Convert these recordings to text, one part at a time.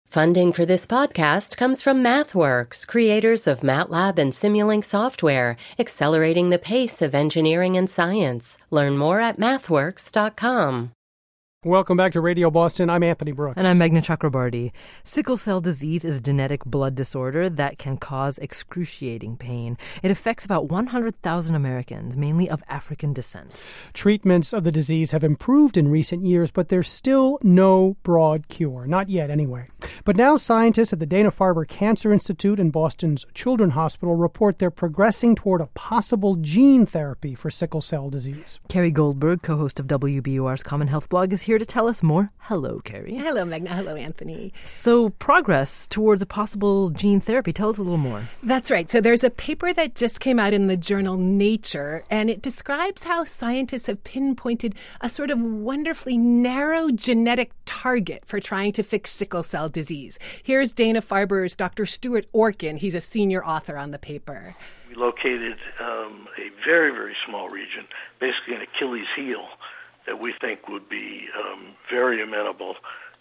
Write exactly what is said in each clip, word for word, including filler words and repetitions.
Funding for this podcast comes from MathWorks, creators of MATLAB and Simulink software, accelerating the pace of engineering and science. Learn more at mathworks dot com. Welcome back to Radio Boston. I'm Anthony Brooks. And I'm Meghna Chakrabarty. Sickle cell disease is a genetic blood disorder that can cause excruciating pain. It affects about one hundred thousand Americans, mainly of African descent. Treatments of the disease have improved in recent years, but there's still no broad cure. Not yet, anyway. But now scientists at the Dana-Farber Cancer Institute and Boston's Children's Hospital report they're progressing toward a possible gene therapy for sickle cell disease. Carrie Goldberg, co-host of W B U R's Common Health blog, is here to tell us more. Hello, Carrie. Hello, Meghna. Hello, Anthony. So progress towards a possible gene therapy. Tell us a little more. That's right. So there's a paper that just came out in the journal Nature, and it describes how scientists have pinpointed a sort of wonderfully narrow genetic target for trying to fix sickle cell disease. Here's Dana-Farber's Doctor Stuart Orkin. He's a senior author on the paper. We located um, a very, very small region, basically an Achilles heel, that we think would be um, very amenable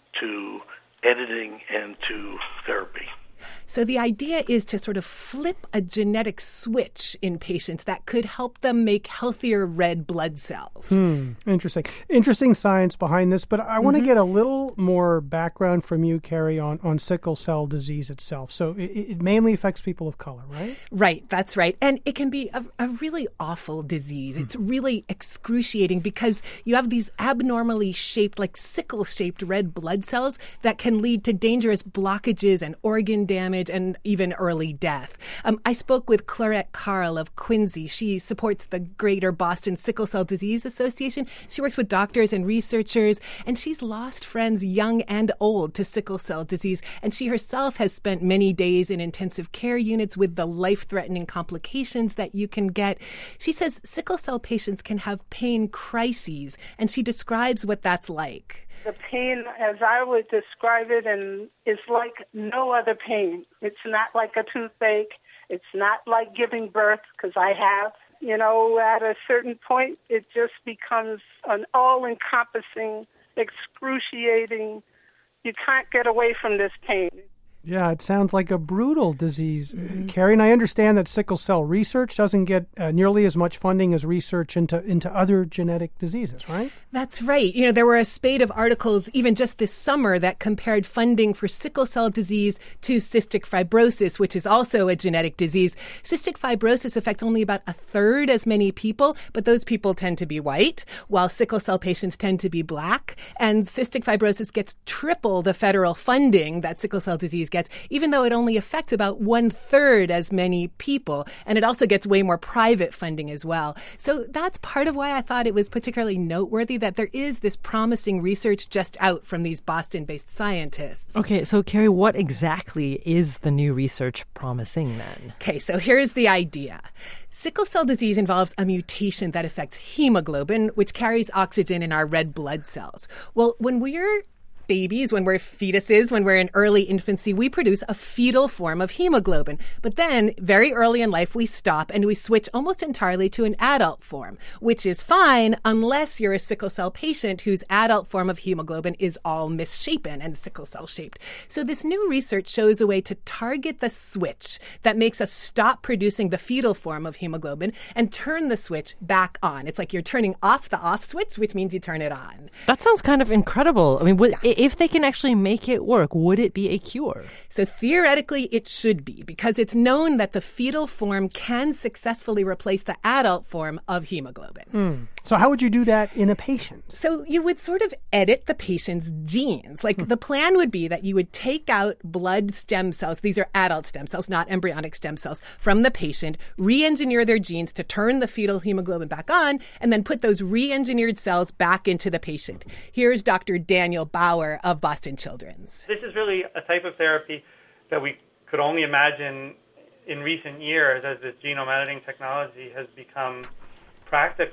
to editing and to therapy. So the idea is to sort of flip a genetic switch in patients that could help them make healthier red blood cells. Hmm, interesting. Interesting science behind this, but I want to mm-hmm. get a little more background from you, Carrie, on, on sickle cell disease itself. So it, it mainly affects people of color, right? Right, that's right. And it can be a, a really awful disease. Hmm. It's really excruciating because you have these abnormally shaped, like sickle-shaped red blood cells that can lead to dangerous blockages and organ damage and even early death. Um, I spoke with Clarette Carl of Quincy. She supports the Greater Boston Sickle Cell Disease Association. She works with doctors and researchers, and she's lost friends young and old to sickle cell disease. And she herself has spent many days in intensive care units with the life-threatening complications that you can get. She says sickle cell patients can have pain crises, and she describes what that's like. The pain, as I would describe it, and is like no other pain. It's not like a toothache. It's not like giving birth, because I have. You know, at a certain point, it just becomes an all-encompassing, excruciating, you can't get away from this pain. Yeah, it sounds like a brutal disease, mm-hmm. Carrie. And I understand that sickle cell research doesn't get uh, nearly as much funding as research into into other genetic diseases, right? That's right. You know, there were a spate of articles even just this summer that compared funding for sickle cell disease to cystic fibrosis, which is also a genetic disease. Cystic fibrosis affects only about a third as many people, but those people tend to be white, while sickle cell patients tend to be black. And cystic fibrosis gets triple the federal funding that sickle cell disease gets, even though it only affects about one third as many people. And it also gets way more private funding as well. So that's part of why I thought it was particularly noteworthy that there is this promising research just out from these Boston-based scientists. Okay, so Carrie, what exactly is the new research promising then? Okay, so here's the idea. Sickle cell disease involves a mutation that affects hemoglobin, which carries oxygen in our red blood cells. Well, when we're babies, when we're fetuses, when we're in early infancy, we produce a fetal form of hemoglobin. But then very early in life, we stop and we switch almost entirely to an adult form, which is fine unless you're a sickle cell patient whose adult form of hemoglobin is all misshapen and sickle cell shaped. So this new research shows a way to target the switch that makes us stop producing the fetal form of hemoglobin and turn the switch back on. It's like you're turning off the off switch, which means you turn it on. That sounds kind of incredible. I mean, would, yeah. If they can actually make it work, would it be a cure? So theoretically, it should be, because it's known that the fetal form can successfully replace the adult form of hemoglobin. Mm. So how would you do that in a patient? So you would sort of edit the patient's genes. Like mm. the plan would be that you would take out blood stem cells. These are adult stem cells, not embryonic stem cells, from the patient, re-engineer their genes to turn the fetal hemoglobin back on, and then put those re-engineered cells back into the patient. Here's Doctor Daniel Bauer of Boston Children's. This is really a type of therapy that we could only imagine in recent years as this genome editing technology has become practical.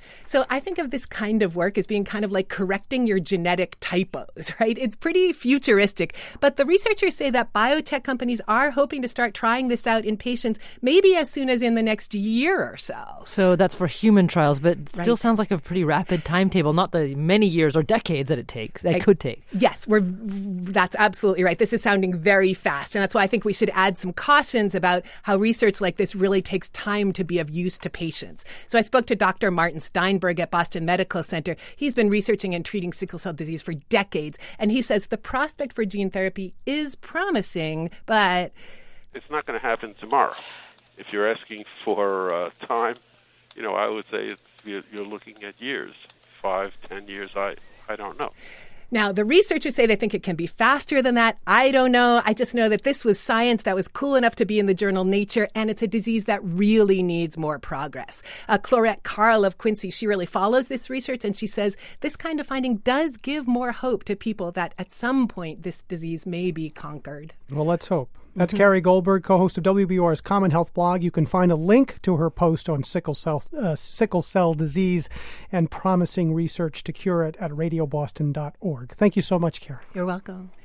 So I think of this kind of work as being kind of like correcting your genetic typos, right? It's pretty futuristic. But the researchers say that biotech companies are hoping to start trying this out in patients maybe as soon as in the next year or so. So that's for human trials, but it still Right. sounds like a pretty rapid timetable, not the many years or decades that it takes, that I- could take. Yes, we're that's absolutely right. This is sounding very fast. And that's why I think we should add some cautions about how research like this really takes time to be of use to patients. So I spoke to Doctor Martin Steinberg at Boston Medical Center. He's been researching and treating sickle cell disease for decades. And he says the prospect for gene therapy is promising, but it's not going to happen tomorrow. If you're asking for uh, time, you know, I would say it's, you're, you're looking at years, five, ten years. I, I don't know. Now, the researchers say they think it can be faster than that. I don't know. I just know that this was science that was cool enough to be in the journal Nature, and it's a disease that really needs more progress. Uh, Clorette Carl of Quincy, she really follows this research, and she says this kind of finding does give more hope to people that at some point this disease may be conquered. Well, let's hope. That's mm-hmm. Carrie Goldberg, co-host of W B U R's Common Health blog. You can find a link to her post on sickle cell, uh, sickle cell disease and promising research to cure it at radio boston dot org. Thank you so much, Carrie. You're welcome.